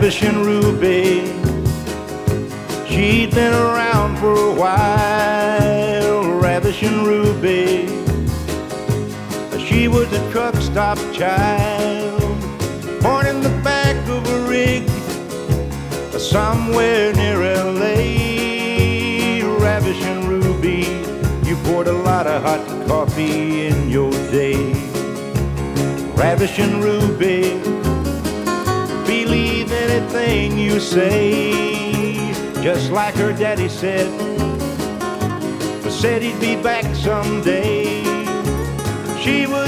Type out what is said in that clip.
Ravishing Ruby, she'd been around for a while. Ravishing Ruby, she was a truck stop child, born in the back of a rig somewhere near L.A. Ravishing Ruby, you poured a lot of hot coffee in your day. Ravishing Ruby, believe anything you say, just like her daddy said he'd be back someday. She was